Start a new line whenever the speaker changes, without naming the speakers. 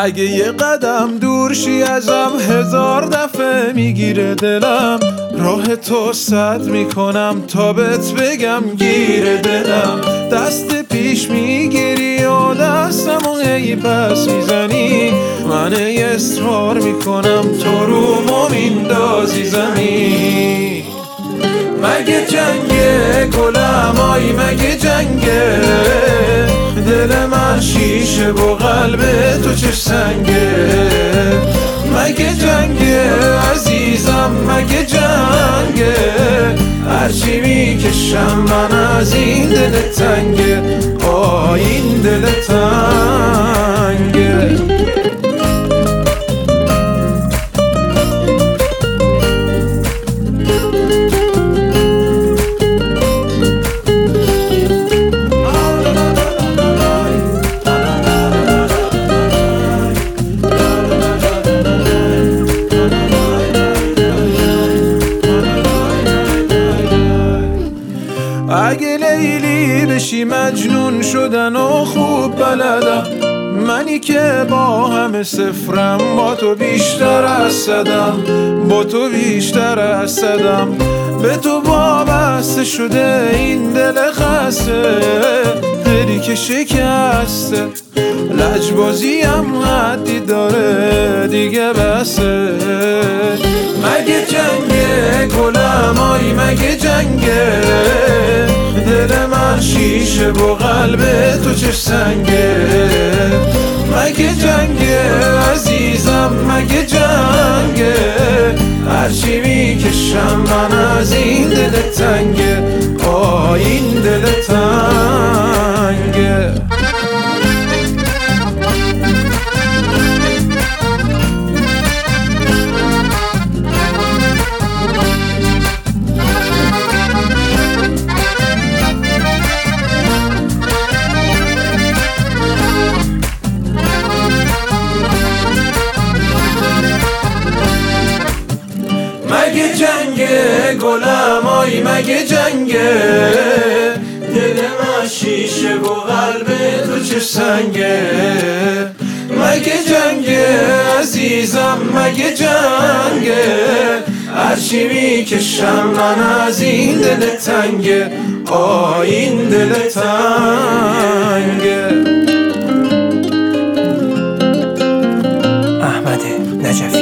اگه یه قدم دور شی ازم 1000 دفعه میگیره دلم، راه تو سد میکنم تا بهت بگم گیره دلم. دست پیش میگیری و دستمو هی پس میزنی، من اصرار میکنم تو رومو میندازی زمین. مگه جنگه گلم آی مگه جنگه، دل من شیشه و قلب تو چه سنگه. مگه جنگه عزیزم مگه جنگه، هرچی میکشم من از این دل تنگه، آه این دل تنگه. اگه لیلی بشی مجنون شدن و خوب بلدم، منی که با همه صفرم با تو بیشتر از صدم، با تو بیشتر از صدم. به تو وابسته شده این دل خسته، دلی که شکسته. لجبازیم حدی داره دیگه بسه. مگه جنگه گلم آی مگه جنگه، دل من شیشه و قلب تو چه سنگه. مگه جنگه عزیزم مگه جنگه، هرچی میکشم من از این دل تنگه، آه این دل تنگه. مگه جنگه گلم آی مگه جنگه، دل من شیشه و قلب تو چه سنگه. مگه جنگه عزیزم مگه جنگه، هرچی میکشم من از این دل تنگه، آه این دل تنگه.
احمد نجفی.